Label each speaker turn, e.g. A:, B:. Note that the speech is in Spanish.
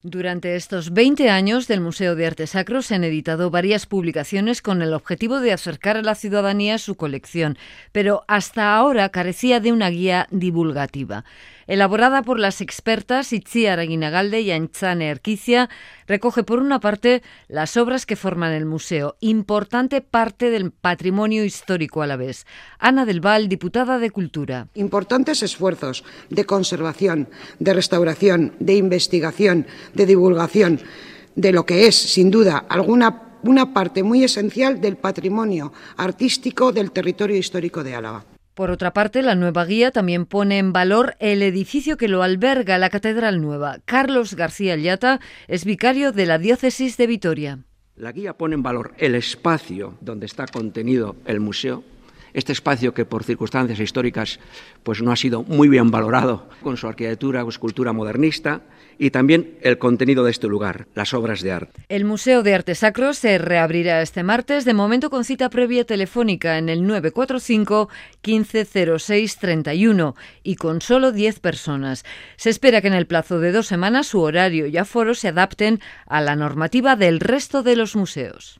A: Durante estos 20 años del Museo de Arte Sacro se han editado varias publicaciones con el objetivo de acercar a la ciudadanía su colección, pero hasta ahora carecía de una guía divulgativa. Elaborada por las expertas Itziar Aguinagalde y Aintzane Erquicia, recoge por una parte las obras que forman el museo, importante parte del patrimonio histórico alavés. Ana del Val, diputada de Cultura.
B: Importantes esfuerzos de conservación, de restauración, de investigación, de divulgación de lo que es, sin duda, una parte muy esencial del patrimonio artístico del territorio histórico de Álava.
A: Por otra parte, la nueva guía también pone en valor el edificio que lo alberga, la Catedral Nueva. Carlos García Llata es vicario de la Diócesis de Vitoria.
C: La guía pone en valor el espacio donde está contenido el museo, este espacio que por circunstancias históricas pues no ha sido muy bien valorado, con su arquitectura o escultura modernista, y también el contenido de este lugar, las obras de arte.
A: El Museo de Arte Sacro se reabrirá este martes, de momento con cita previa telefónica en el 945 1506 31 y con solo 10 personas. Se espera que en el plazo de 2 semanas su horario y aforo se adapten a la normativa del resto de los museos.